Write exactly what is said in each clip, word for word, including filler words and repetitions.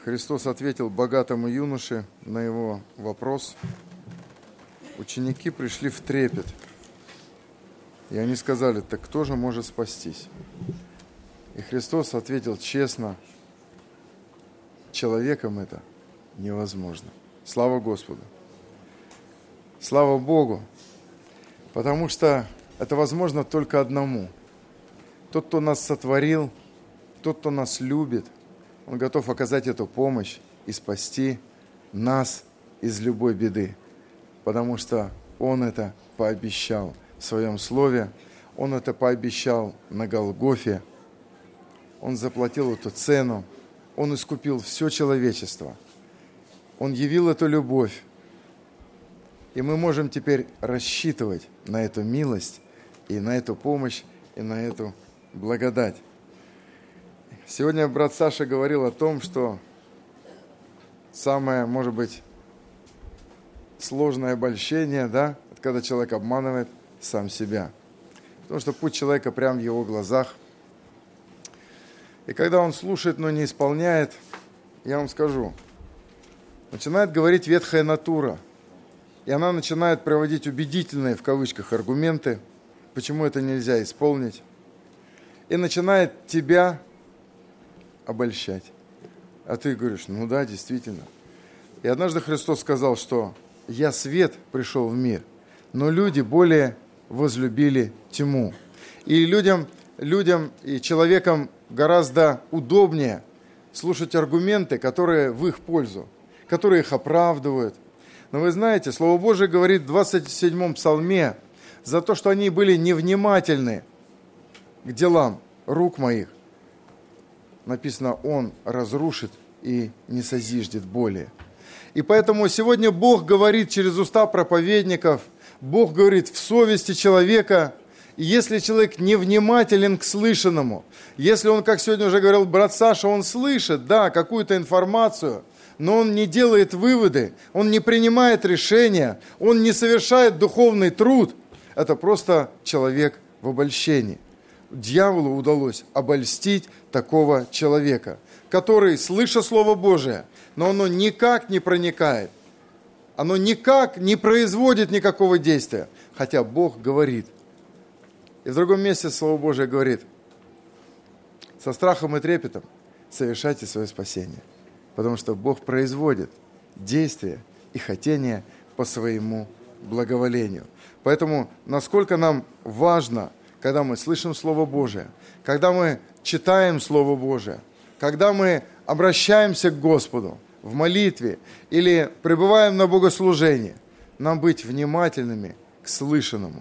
Христос ответил богатому юноше на его вопрос. Ученики пришли в трепет. И они сказали: так кто же может спастись? И Христос ответил честно: человеком это невозможно. Слава Господу! Слава Богу! Потому что это возможно только одному. Тот, кто нас сотворил, тот, кто нас любит, Он готов оказать эту помощь и спасти нас из любой беды. Потому что Он это пообещал в Своем Слове, Он это пообещал на Голгофе, Он заплатил эту цену, Он искупил все человечество, Он явил эту любовь. И мы можем теперь рассчитывать на эту милость и на эту помощь и на эту благодать. Сегодня брат Саша говорил о том, что самое, может быть, сложное обольщение, да, это когда человек обманывает сам себя. Потому что путь человека прямо в его глазах. И когда он слушает, но не исполняет, я вам скажу, начинает говорить ветхая натура. И она начинает приводить убедительные, в кавычках, аргументы, почему это нельзя исполнить. И начинает тебя обольщать. А ты говоришь: ну да, действительно. И однажды Христос сказал, что «Я свет пришел в мир, но люди более возлюбили тьму». И людям, людям и человекам гораздо удобнее слушать аргументы, которые в их пользу, которые их оправдывают. Но вы знаете, Слово Божие говорит в двадцать седьмом псалме: за то, что они были невнимательны к делам рук моих, написано, Он разрушит и не созиждет более. И поэтому сегодня Бог говорит через уста проповедников, Бог говорит в совести человека. И если человек невнимателен к слышанному, если он, как сегодня уже говорил брат Саша, он слышит, да, какую-то информацию, но он не делает выводы, он не принимает решения, он не совершает духовный труд, это просто человек в обольщении. Дьяволу удалось обольстить такого человека, который, слыша Слово Божие, но оно никак не проникает, оно никак не производит никакого действия, хотя Бог говорит. И в другом месте Слово Божие говорит: со страхом и трепетом совершайте свое спасение, потому что Бог производит действия и хотения по своему благоволению. Поэтому насколько нам важно, когда мы слышим Слово Божие, когда мы читаем Слово Божие, когда мы обращаемся к Господу в молитве или пребываем на богослужении, нам быть внимательными к слышанному,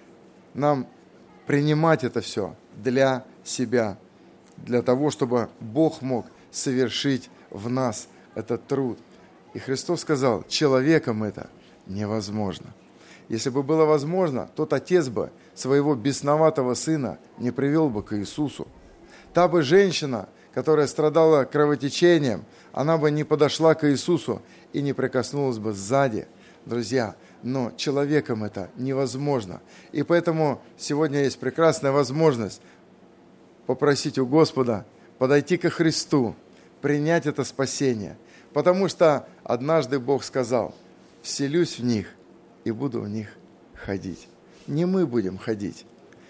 нам принимать это все для себя, для того, чтобы Бог мог совершить в нас этот труд. И Христос сказал: человеком это невозможно. Если бы было возможно, тот отец бы своего бесноватого сына не привел бы к Иисусу. Та бы женщина, которая страдала кровотечением, она бы не подошла к Иисусу и не прикоснулась бы сзади. Друзья, но человеком это невозможно. И поэтому сегодня есть прекрасная возможность попросить у Господа подойти ко Христу, принять это спасение. Потому что однажды Бог сказал: «Вселюсь в них и буду в них ходить». Не мы будем ходить,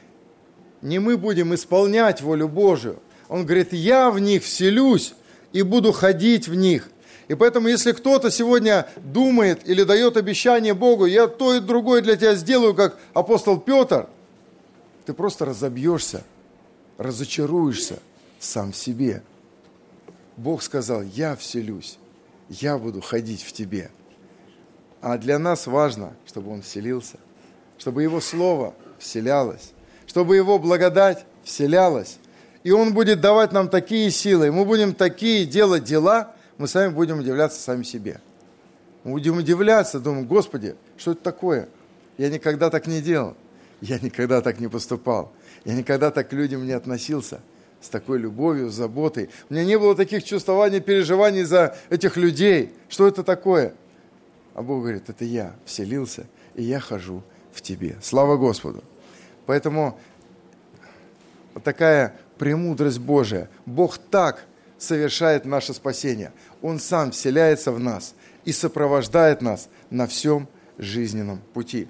не мы будем исполнять волю Божию. Он говорит: «Я в них вселюсь и буду ходить в них». И поэтому, если кто-то сегодня думает или дает обещание Богу: «Я то и другое для тебя сделаю», как апостол Петр, ты просто разобьешься, разочаруешься сам в себе. Бог сказал: «Я вселюсь, я буду ходить в тебе». А для нас важно, чтобы Он вселился, чтобы Его Слово вселялось, чтобы Его благодать вселялась. И Он будет давать нам такие силы, мы будем такие делать дела, мы сами будем удивляться сами себе. Мы будем удивляться, думаем: Господи, что это такое? Я никогда так не делал, я никогда так не поступал, я никогда так к людям не относился, с такой любовью, с заботой. У меня не было таких чувствований, переживаний за этих людей. Что это такое? А Бог говорит: это я вселился, и я хожу в тебе. Слава Господу! Поэтому вот такая премудрость Божия. Бог так совершает наше спасение. Он сам вселяется в нас и сопровождает нас на всем жизненном пути.